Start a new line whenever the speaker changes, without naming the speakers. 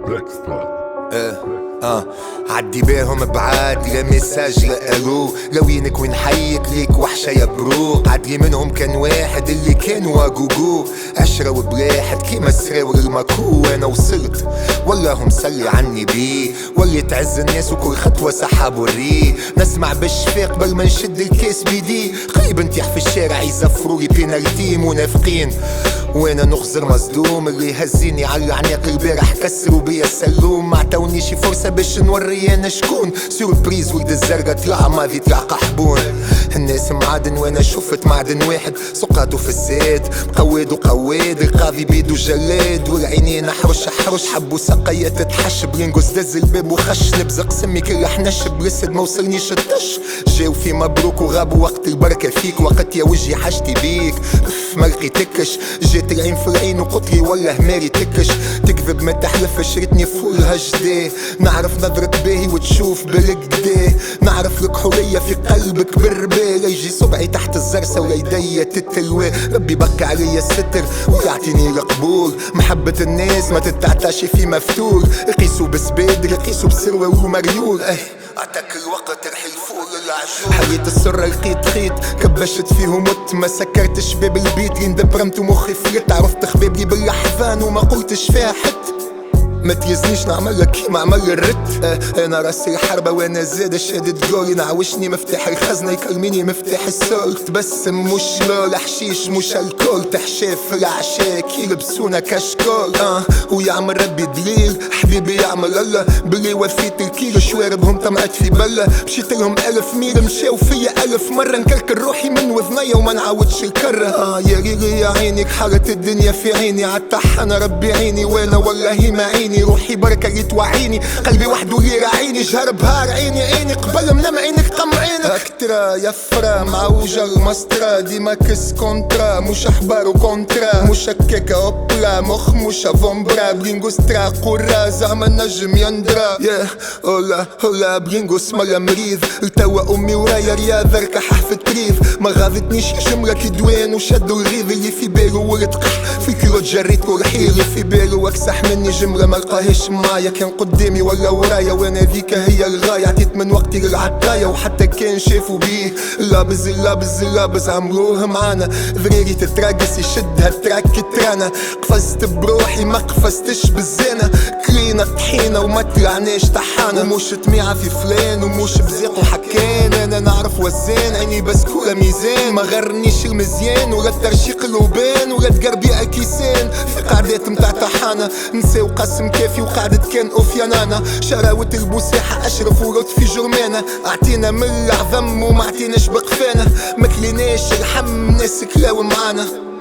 عدي بيهم بعاد لمساج لقالوه لو وينك وين حيك ليك وحشة يا برو. عدلي منهم كان واحد اللي كان واجوجو 10 وبلاحد كيما سراور الماكو. وانا وصلت والله مسلي عني بيه واللي تعز الناس وكل خطوة سحابوا الريه. نسمع بالشفاق بل ما نشد الكاس بيدي قريب نتيح في الشارع يزفرولي بينالتي منافقين. وانا نخزر مصدوم اللي هزيني على العناق البارح كسروا بيا السلوم. ما عطاونيش فرصة باش نوري انا شكون سوربريز ولد الزرقا طلع ماضي طلع قحبون. الناس معادن وانا شفت معدن واحد سقاطو في الزيت مقواد وقواد القاضي بيدو جلاد والعينين احرش احرش حبو سقية تتحش برينجوس دز الباب وخش نبزق سمي كل حنش برسد ما وصلنيش الطش. جاو في مبروك وغابوا وقت البركة فيك وقت يا وجهي حاجتي بيك ما لقيتكش. جيت العين في العين وقلتلي والله ماري تكش تكذب ما تحلفش ريتني فولها جديه. نعرف نظرة باهي وتشوف بالكديه نعرف لك حرية في قلبك بالربيه. يجي صبعي تحت الزرسة ويدي تتلوي ربي بقى علي الستر ويعطيني القبول. محبة الناس ما تتعطاش في مفتول قيسوا بسبادر قيسوا بسروة ومريول. عطاك الوقت رح يفور العجول. حيت السرة لقيت خيط كبشت فيه ومت ما سكرتش باب البيت لين دبرمت ومخي فلت. عرفت خبابلي باللحظان وما قلتش فيها حت ما تيزنيش نعملك كيما عمل الرت. انا راسي الحربة وانا زاد شادد جولي نعوشني مفتاح الخزنة يكلميني مفتاح السول. تبسم مش لول حشيش مش الكول تحشاف في العشاء يلبسونا كشكول. ويعمل ربي دليل حبيبي يعمل الله بلي وفيت الكيلو شواربهم طمعت في بلة. مشيت لهم 1000 ميل مشاو فيا 1000 مرة نكركر روحي من وذنية وما نعاودش الكرة. يا ريلي يا عينك حالة الدنيا في عيني عالطح انا ربي عيني وانا والله ما عيني روحي بركة يتوعيني قلبي وحده يراعيني جهر بهار عيني قبل منام عينك طمعينك. اكترا يفرا معوجة المسطرة ديما كس كونترا مش احبار وكونترا مشككة اوبلا مخ مش افومبرا برينجوس ترا قرا زعما النجم يندرا. يا هولا برينجوس ملا مريض التوا امي ورايا رياض ركح في التريف. ما غاضتنيش جملة كدوان وشدوا الغيظ اللي في بالو ورتقح في الكيلو جريت ورحيل اللي في بالو اكسح مني جملة ما لقاهيش معايا كان قدامي ولا ورايا وانا ذيك هي الغاية. عطيت من وقتي للعطاية وحتى كان شافوا بيه اللابز عمروه معانا. ذريري تتراقص يشدها التراك ترانا قفزت بروحي ما قفزتش بالزينة كلينا طحينة وما تلعناش طحانة. ومش تميعة في فلان ومش بزيق وحكان انا نعرف وزان عيني بس كورة ميزان ما غرنيش المزيان ولا الترشيق الوبان ولا تقربي الكيسان في قعدات متاع طحانة نساو قسم كافي وقعدة كان اوف يا نانا. شراوة البوساحة اشرف ولطفي جرمانة اعطينا من العظم وما اعطيناش بقفانة ما كليناش الحم ناس كلاو معانا.